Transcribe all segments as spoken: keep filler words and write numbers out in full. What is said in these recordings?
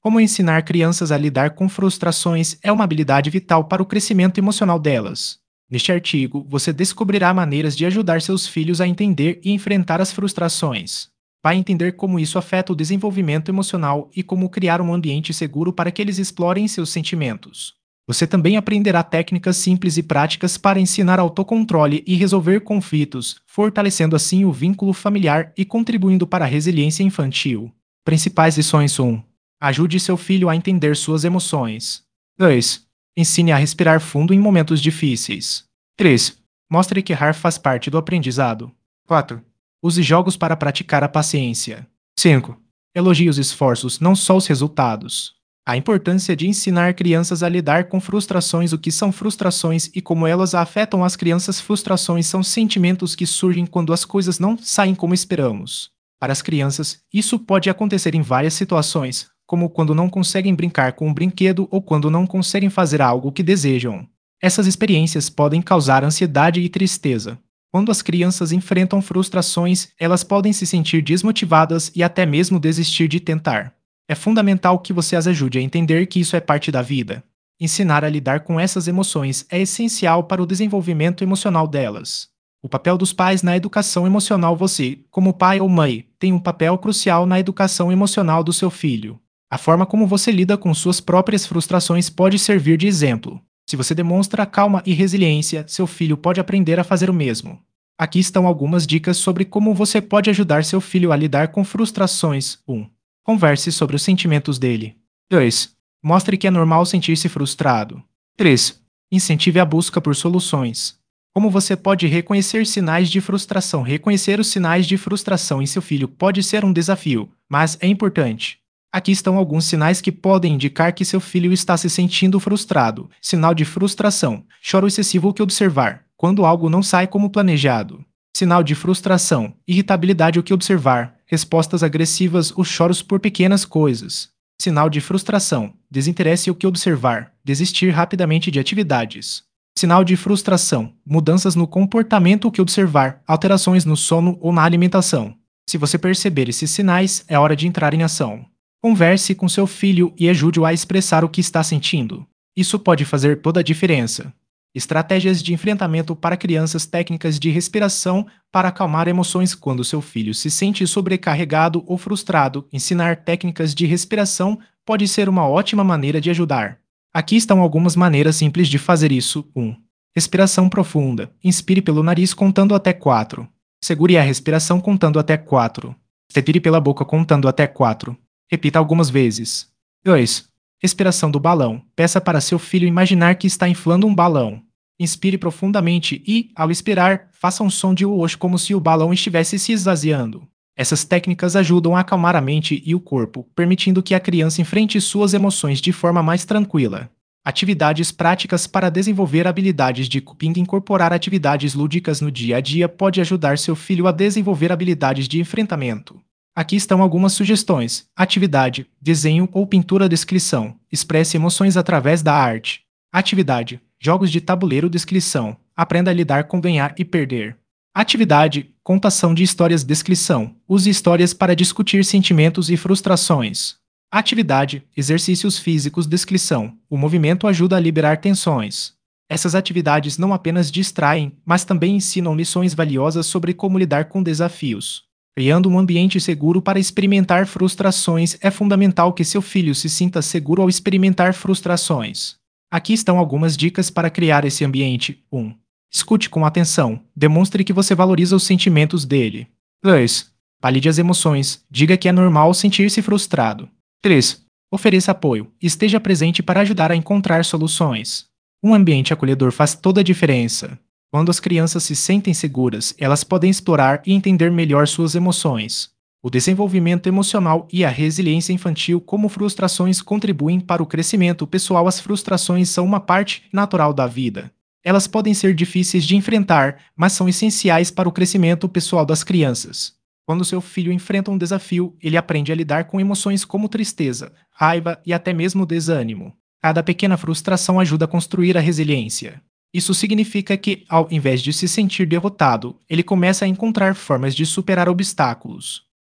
Como ensinar crianças a lidar com frustrações é uma habilidade vital para o crescimento emocional delas. Neste artigo, você descobrirá maneiras de ajudar seus filhos a entender e enfrentar as frustrações. Vai entender como isso afeta o desenvolvimento emocional e como criar um ambiente seguro para que eles explorem seus sentimentos. Você também aprenderá técnicas simples e práticas para ensinar autocontrole e resolver conflitos, fortalecendo assim o vínculo familiar e contribuindo para a resiliência infantil. Principais lições: um. Ajude seu filho a entender suas emoções. dois. Ensine a respirar fundo em momentos difíceis. três. Mostre que errar faz parte do aprendizado. quatro. Use jogos para praticar a paciência. cinco. Elogie os esforços, não só os resultados. A importância de ensinar crianças a lidar com frustrações, o que são frustrações e como elas afetam as crianças. Frustrações são sentimentos que surgem quando as coisas não saem como esperamos. Para as crianças, isso pode acontecer em várias situações, como quando não conseguem brincar com um brinquedo ou quando não conseguem fazer algo que desejam. Essas experiências podem causar ansiedade e tristeza. Quando as crianças enfrentam frustrações, elas podem se sentir desmotivadas e até mesmo desistir de tentar. É fundamental que você as ajude a entender que isso é parte da vida. Ensinar a lidar com essas emoções é essencial para o desenvolvimento emocional delas. O papel dos pais na educação emocional. Você, como pai ou mãe, tem um papel crucial na educação emocional do seu filho. A forma como você lida com suas próprias frustrações pode servir de exemplo. Se você demonstra calma e resiliência, seu filho pode aprender a fazer o mesmo. Aqui estão algumas dicas sobre como você pode ajudar seu filho a lidar com frustrações. um. Converse sobre os sentimentos dele. dois. Mostre que é normal sentir-se frustrado. três. Incentive a busca por soluções. Como você pode reconhecer sinais de frustração? Reconhecer os sinais de frustração em seu filho pode ser um desafio, mas é importante. Aqui estão alguns sinais que podem indicar que seu filho está se sentindo frustrado. Sinal de frustração: choro excessivo. O que observar? Quando algo não sai como planejado. Sinal de frustração: irritabilidade. O que observar? Respostas agressivas ou choros por pequenas coisas. Sinal de frustração: desinteresse. O que observar? Desistir rapidamente de atividades. Sinal de frustração: mudanças no comportamento. O que observar? Alterações no sono ou na alimentação. Se você perceber esses sinais, é hora de entrar em ação. Converse com seu filho e ajude-o a expressar o que está sentindo. Isso pode fazer toda a diferença. Estratégias de enfrentamento para crianças: técnicas de respiração para acalmar emoções. Quando seu filho se sente sobrecarregado ou frustrado, ensinar técnicas de respiração pode ser uma ótima maneira de ajudar. Aqui estão algumas maneiras simples de fazer isso. um. Respiração profunda. Inspire pelo nariz contando até quatro. Segure a respiração contando até quatro. Expire pela boca contando até quatro. Repita algumas vezes. dois. Respiração do balão. Peça para seu filho imaginar que está inflando um balão. Inspire profundamente e, ao expirar, faça um som de uosh como se o balão estivesse se esvaziando. Essas técnicas ajudam a acalmar a mente e o corpo, permitindo que a criança enfrente suas emoções de forma mais tranquila. Atividades práticas para desenvolver habilidades de coping. Incorporar atividades lúdicas no dia a dia pode ajudar seu filho a desenvolver habilidades de enfrentamento. Aqui estão algumas sugestões. Atividade: desenho ou pintura. Descrição: expresse emoções através da arte. Atividade: jogos de tabuleiro. Descrição: aprenda a lidar com ganhar e perder. Atividade: contação de histórias. Descrição: use histórias para discutir sentimentos e frustrações. Atividade: exercícios físicos. Descrição: o movimento ajuda a liberar tensões. Essas atividades não apenas distraem, mas também ensinam lições valiosas sobre como lidar com desafios. Criando um ambiente seguro para experimentar frustrações. É fundamental que seu filho se sinta seguro ao experimentar frustrações. Aqui estão algumas dicas para criar esse ambiente. um. Escute com atenção. Demonstre que você valoriza os sentimentos dele. dois. Valide as emoções. Diga que é normal sentir-se frustrado. três. Ofereça apoio. Esteja presente para ajudar a encontrar soluções. Um ambiente acolhedor faz toda a diferença. Quando as crianças se sentem seguras, elas podem explorar e entender melhor suas emoções. O desenvolvimento emocional e a resiliência infantil. Como frustrações contribuem para o crescimento pessoal. As frustrações são uma parte natural da vida. Elas podem ser difíceis de enfrentar, mas são essenciais para o crescimento pessoal das crianças. Quando seu filho enfrenta um desafio, ele aprende a lidar com emoções como tristeza, raiva e até mesmo desânimo. Cada pequena frustração ajuda a construir a resiliência. Isso significa que, ao invés de se sentir derrotado, ele começa a encontrar formas de superar obstáculos.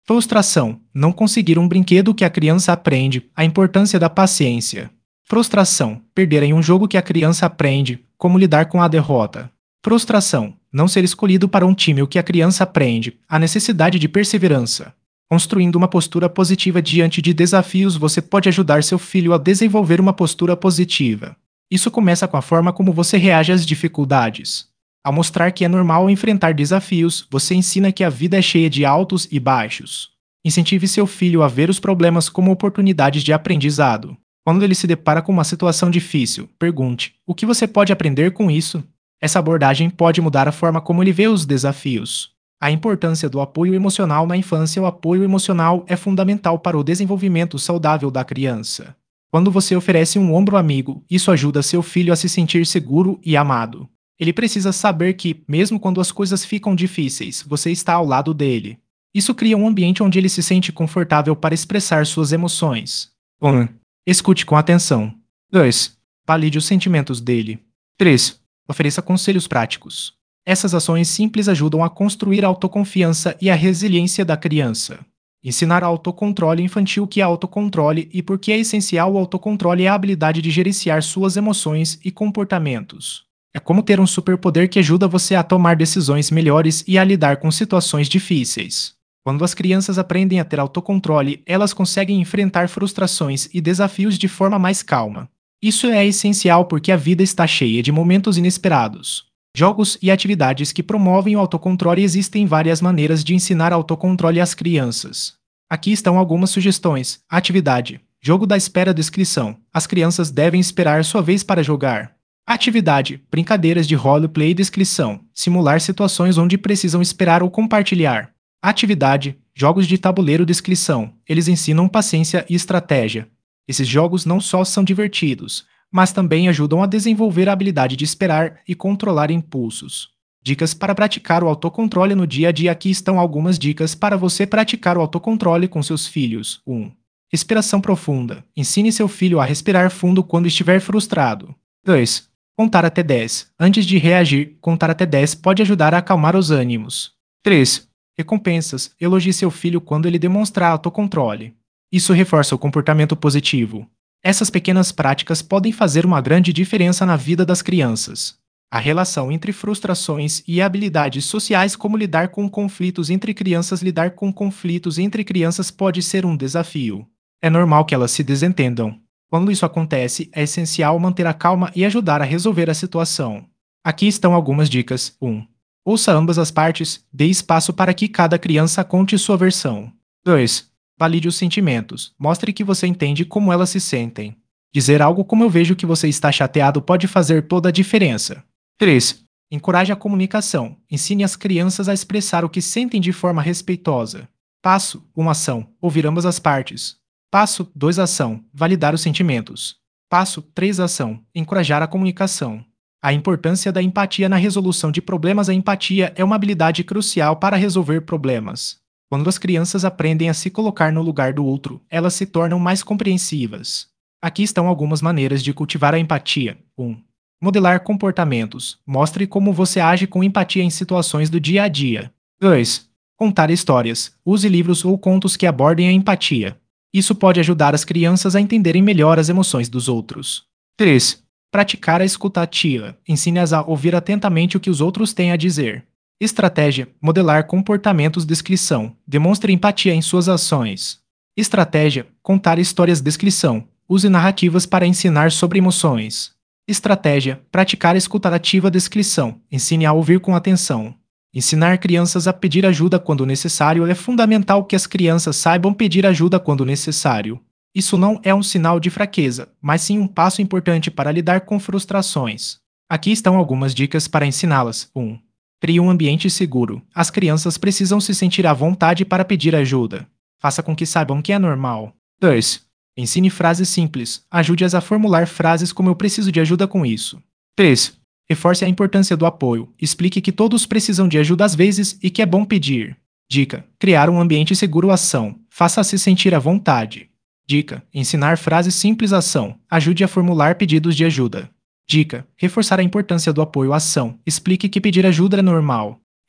Frustração. Não conseguir um brinquedo que a criança aprende a importância da paciência. Frustração. Perder em um jogo que a criança aprende como lidar com a derrota. Frustração. Não ser escolhido para um time o que a criança aprende a necessidade de perseverança. Construindo uma postura positiva diante de desafios, você pode ajudar seu filho a desenvolver uma postura positiva. Isso começa com a forma como você reage às dificuldades. Ao mostrar que é normal enfrentar desafios, você ensina que a vida é cheia de altos e baixos. Incentive seu filho a ver os problemas como oportunidades de aprendizado. Quando ele se depara com uma situação difícil, pergunte: o que você pode aprender com isso? Essa abordagem pode mudar a forma como ele vê os desafios. A importância do apoio emocional na infância. O apoio emocional é fundamental para o desenvolvimento saudável da criança. Quando você oferece um ombro amigo, isso ajuda seu filho a se sentir seguro e amado. Ele precisa saber que, mesmo quando as coisas ficam difíceis, você está ao lado dele. Isso cria um ambiente onde ele se sente confortável para expressar suas emoções. um. Escute com atenção. dois. Valide os sentimentos dele. três. Ofereça conselhos práticos. Essas ações simples ajudam a construir a autoconfiança e a resiliência da criança. Ensinar autocontrole infantil. O que é autocontrole e por que é essencial o autocontrole é a habilidade de gerenciar suas emoções e comportamentos. É como ter um superpoder que ajuda você a tomar decisões melhores e a lidar com situações difíceis. Quando as crianças aprendem a ter autocontrole, elas conseguem enfrentar frustrações e desafios de forma mais calma. Isso é essencial porque a vida está cheia de momentos inesperados. Jogos e atividades que promovem o autocontrole. Existem várias maneiras de ensinar autocontrole às crianças. Aqui estão algumas sugestões. Atividade. Jogo da espera. Descrição. As crianças devem esperar sua vez para jogar. Atividade. Brincadeiras de roleplay. Descrição. Simular situações onde precisam esperar ou compartilhar. Atividade. Jogos de tabuleiro. Descrição. Eles ensinam paciência e estratégia. Esses jogos não só são divertidos, mas também ajudam a desenvolver a habilidade de esperar e controlar impulsos. Dicas para praticar o autocontrole no dia a dia. Aqui estão algumas dicas para você praticar o autocontrole com seus filhos. um. Respiração profunda. Ensine seu filho a respirar fundo quando estiver frustrado. dois. Contar até dez. Antes de reagir, contar até dez pode ajudar a acalmar os ânimos. três. Recompensas. Elogie seu filho quando ele demonstrar autocontrole. Isso reforça o comportamento positivo. Essas pequenas práticas podem fazer uma grande diferença na vida das crianças. A relação entre frustrações e habilidades sociais. Como lidar com conflitos entre crianças. Lidar com conflitos entre crianças pode ser um desafio. É normal que elas se desentendam. Quando isso acontece, é essencial manter a calma e ajudar a resolver a situação. Aqui estão algumas dicas. um. Ouça ambas as partes, dê espaço para que cada criança conte sua versão. dois. Valide os sentimentos. Mostre que você entende como elas se sentem. Dizer algo como "eu vejo que você está chateado" pode fazer toda a diferença. três. Encoraje a comunicação. Ensine as crianças a expressar o que sentem de forma respeitosa. Passo um. Ação. Ouvir ambas as partes. Passo dois. Ação. Validar os sentimentos. Passo três. Ação. Encorajar a comunicação. A importância da empatia na resolução de problemas. A empatia é uma habilidade crucial para resolver problemas. Quando as crianças aprendem a se colocar no lugar do outro, elas se tornam mais compreensivas. Aqui estão algumas maneiras de cultivar a empatia. um. Modelar comportamentos. Mostre como você age com empatia em situações do dia a dia. dois. Contar histórias. Use livros ou contos que abordem a empatia. Isso pode ajudar as crianças a entenderem melhor as emoções dos outros. três. Praticar a escuta ativa. Ensine-as a ouvir atentamente o que os outros têm a dizer. Estratégia. Modelar comportamentos. Descrição. Demonstre empatia em suas ações. Estratégia. Contar histórias. Descrição. Use narrativas para ensinar sobre emoções. Estratégia. Praticar a escuta ativa. Descrição. Ensine a ouvir com atenção. Ensinar crianças a pedir ajuda quando necessário. É fundamental que as crianças saibam pedir ajuda quando necessário. Isso não é um sinal de fraqueza, mas sim um passo importante para lidar com frustrações. Aqui estão algumas dicas para ensiná-las. um. Crie um ambiente seguro. As crianças precisam se sentir à vontade para pedir ajuda. Faça com que saibam que é normal. dois. Ensine frases simples. Ajude-as a formular frases como "eu preciso de ajuda com isso". três. Reforce a importância do apoio. Explique que todos precisam de ajuda às vezes e que é bom pedir. Dica: criar um ambiente seguro. Ação. Faça-se sentir à vontade. Dica: ensinar frases simples. Ação. Ajude a formular pedidos de ajuda. Dica: reforçar a importância do apoio. Ação. Explique que pedir ajuda é normal.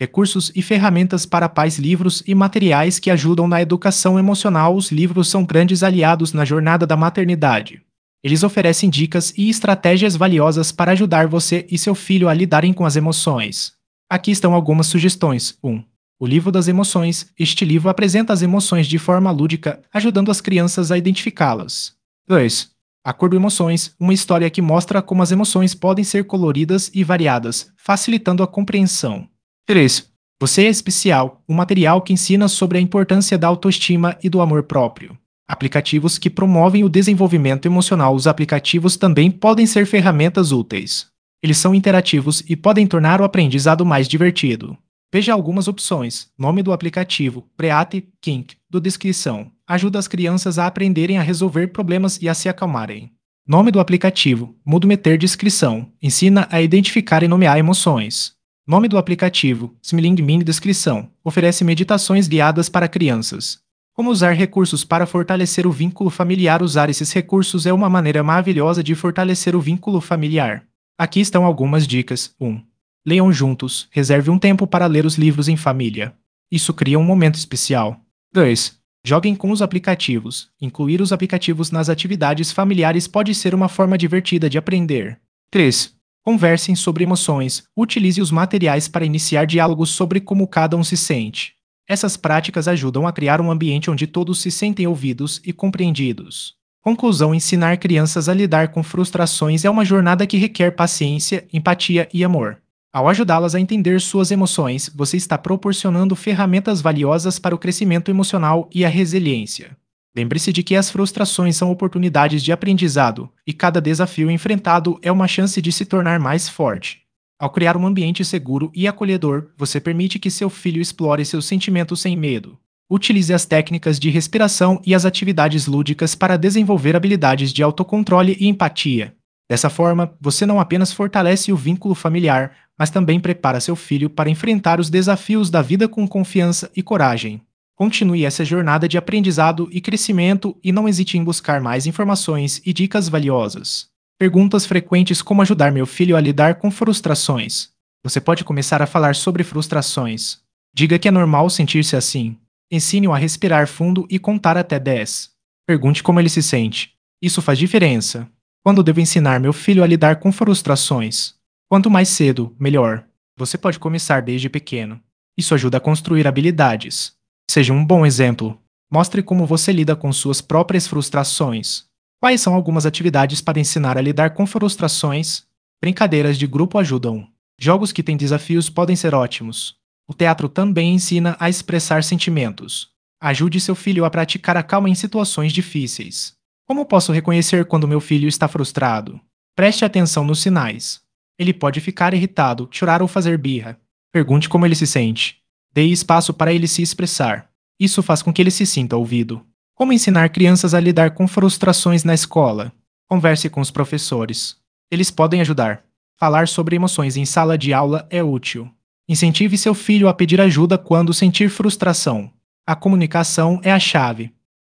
Recursos e ferramentas para pais, livros e materiais que ajudam na educação emocional. Os livros são grandes aliados na jornada da maternidade. Eles oferecem dicas e estratégias valiosas para ajudar você e seu filho a lidarem com as emoções. Aqui estão algumas sugestões. um. O livro das emoções. Este livro apresenta as emoções de forma lúdica, ajudando as crianças a identificá-las. dois. Acordo Emoções. Uma história que mostra como as emoções podem ser coloridas e variadas, facilitando a compreensão. três. Você é Especial. Um material que ensina sobre a importância da autoestima e do amor próprio. Aplicativos que promovem o desenvolvimento emocional. Os aplicativos também podem ser ferramentas úteis. Eles são interativos e podem tornar o aprendizado mais divertido. Veja algumas opções. Nome do aplicativo: Preate Kink, do descrição. Ajuda as crianças a aprenderem a resolver problemas e a se acalmarem. Nome do aplicativo: Mudo Meter Descrição. Ensina a identificar e nomear emoções. Nome do aplicativo: Smiling Mini Descrição. Oferece meditações guiadas para crianças. Como usar recursos para fortalecer o vínculo familiar? Usar esses recursos é uma maneira maravilhosa de fortalecer o vínculo familiar. Aqui estão algumas dicas. um. Leiam juntos. Reserve um tempo para ler os livros em família. Isso cria um momento especial. dois. Joguem com os aplicativos. Incluir os aplicativos nas atividades familiares pode ser uma forma divertida de aprender. três. Conversem sobre emoções. Utilize os materiais para iniciar diálogos sobre como cada um se sente. Essas práticas ajudam a criar um ambiente onde todos se sentem ouvidos e compreendidos. Conclusão: ensinar crianças a lidar com frustrações é uma jornada que requer paciência, empatia e amor. Ao ajudá-las a entender suas emoções, você está proporcionando ferramentas valiosas para o crescimento emocional e a resiliência. Lembre-se de que as frustrações são oportunidades de aprendizado, e cada desafio enfrentado é uma chance de se tornar mais forte. Ao criar um ambiente seguro e acolhedor, você permite que seu filho explore seus sentimentos sem medo. Utilize as técnicas de respiração e as atividades lúdicas para desenvolver habilidades de autocontrole e empatia. Dessa forma, você não apenas fortalece o vínculo familiar, mas também prepara seu filho para enfrentar os desafios da vida com confiança e coragem. Continue essa jornada de aprendizado e crescimento e não hesite em buscar mais informações e dicas valiosas. Perguntas frequentes: como ajudar meu filho a lidar com frustrações? Você pode começar a falar sobre frustrações. Diga que é normal sentir-se assim. Ensine-o a respirar fundo e contar até dez. Pergunte como ele se sente. Isso faz diferença. Quando devo ensinar meu filho a lidar com frustrações? Quanto mais cedo, melhor. Você pode começar desde pequeno. Isso ajuda a construir habilidades. Seja um bom exemplo. Mostre como você lida com suas próprias frustrações. Quais são algumas atividades para ensinar a lidar com frustrações? Brincadeiras de grupo ajudam. Jogos que têm desafios podem ser ótimos. O teatro também ensina a expressar sentimentos. Ajude seu filho a praticar a calma em situações difíceis. Como posso reconhecer quando meu filho está frustrado? Preste atenção nos sinais. Ele pode ficar irritado, chorar ou fazer birra. Pergunte como ele se sente. Dê espaço para ele se expressar. Isso faz com que ele se sinta ouvido. Como ensinar crianças a lidar com frustrações na escola? Converse com os professores. Eles podem ajudar. Falar sobre emoções em sala de aula é útil. Incentive seu filho a pedir ajuda quando sentir frustração. A comunicação é a chave.